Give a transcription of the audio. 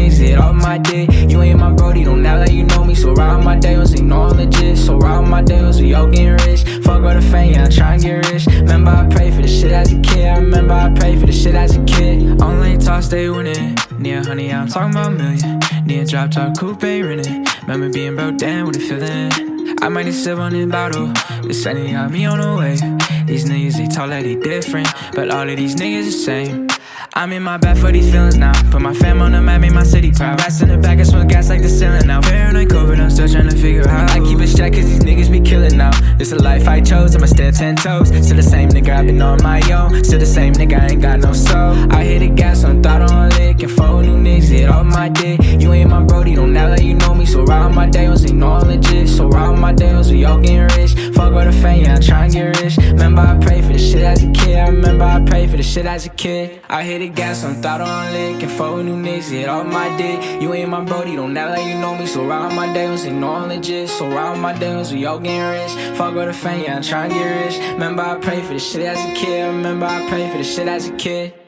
niggas get off my dick. You ain't my brody, don't act like you know me. So ride my day was ignore legit. So ride my day was we all getting rich. Fuck all the fame, yeah, I'm tryna get rich. Remember I prayed for this shit as a kid. I remember I prayed for this shit as a kid. Only talk, stay winning. Near honey, I'm talking about a million. Near drop top, coupe, renting. Remember being broke down with a feeling. I might need to sip on this bottle. This sunny got me on the way. These niggas, they talk like they different, but all of these niggas the same. I'm in my bag for these feelings now. Put my fam on the map, make my city proud. Rats in the back, I smell gas like the ceiling now. Paranoid COVID, I'm still trying to figure out. I keep it strapped cause these niggas be killing now. It's a life I chose, I'ma stand 10 toes. Still the same nigga, I've been on my own. Still the same nigga, I ain't got no soul. I hit the gas on thought on lick. And 4 new niggas get off my dick. You ain't my brody, don't act like you know me. So ride my day was ignore legit. So ride my day was we all getting rich. Fuck all the fame, yeah, I'm tryna get rich. Remember I prayed for this shit as a kid. I remember I prayed for this shit as a kid. I hit the gas on thought on lick. And 4 new niggas get off my dick. You ain't my brody, don't act like you know me. So ride my day was ignore legit. So ride my day was we all getting rich. Fuck all the fame, yeah, I'm tryna get rich. Remember I prayed for this shit as a kid. I remember I prayed for this shit as a kid.